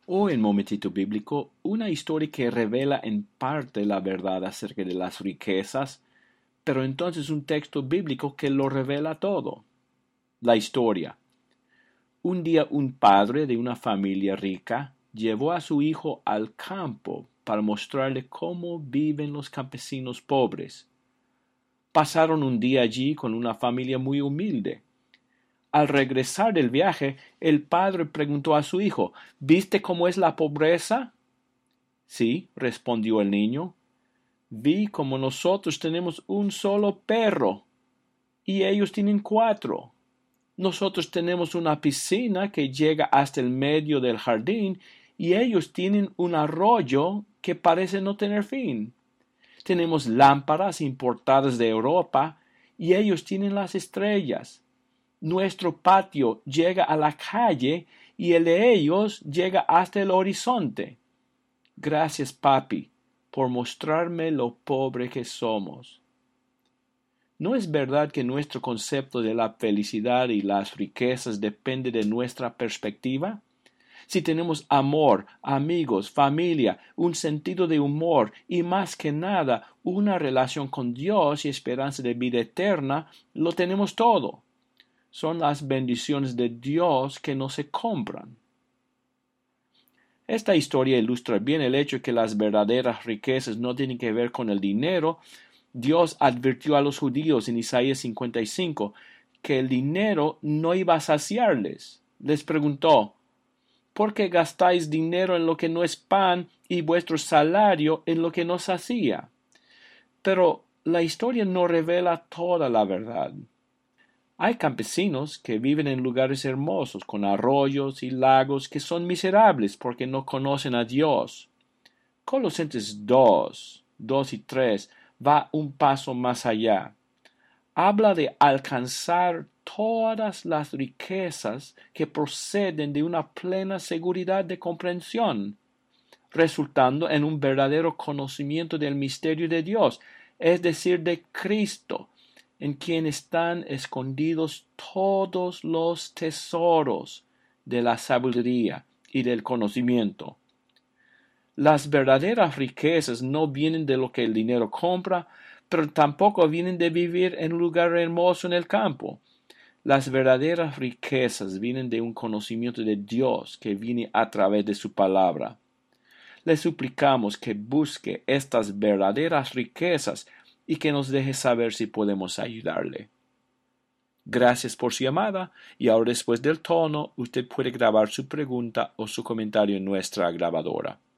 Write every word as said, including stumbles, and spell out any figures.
O en Momentito Bíblico, una historia que revela en parte la verdad acerca de las riquezas, pero entonces un texto bíblico que lo revela todo. La historia. Un día un padre de una familia rica llevó a su hijo al campo para mostrarle cómo viven los campesinos pobres. Pasaron un día allí con una familia muy humilde. Al regresar del viaje, el padre preguntó a su hijo, ¿viste cómo es la pobreza? Sí, respondió el niño. Vi como nosotros tenemos un solo perro y ellos tienen cuatro. Nosotros tenemos una piscina que llega hasta el medio del jardín y ellos tienen un arroyo que parece no tener fin. Tenemos lámparas importadas de Europa y ellos tienen las estrellas. Nuestro patio llega a la calle y el de ellos llega hasta el horizonte. Gracias, papi, por mostrarme lo pobre que somos. ¿No es verdad que nuestro concepto de la felicidad y las riquezas depende de nuestra perspectiva? Si tenemos amor, amigos, familia, un sentido de humor y más que nada una relación con Dios y esperanza de vida eterna, lo tenemos todo. Son las bendiciones de Dios que no se compran. Esta historia ilustra bien el hecho de que las verdaderas riquezas no tienen que ver con el dinero. Dios advirtió a los judíos en Isaías cincuenta y cinco que el dinero no iba a saciarles. Les preguntó, ¿por qué gastáis dinero en lo que no es pan y vuestro salario en lo que no sacía? Pero la historia no revela toda la verdad. Hay campesinos que viven en lugares hermosos, con arroyos y lagos, que son miserables porque no conocen a Dios. Colosenses dos, dos y tres va un paso más allá. Habla de alcanzar todas las riquezas que proceden de una plena seguridad de comprensión, resultando en un verdadero conocimiento del misterio de Dios, es decir, de Cristo, en quien están escondidos todos los tesoros de la sabiduría y del conocimiento. Las verdaderas riquezas no vienen de lo que el dinero compra, pero tampoco vienen de vivir en un lugar hermoso en el campo. Las verdaderas riquezas vienen de un conocimiento de Dios que viene a través de su palabra. Le suplicamos que busque estas verdaderas riquezas y que nos deje saber si podemos ayudarle. Gracias por su llamada y ahora después del tono usted puede grabar su pregunta o su comentario en nuestra grabadora.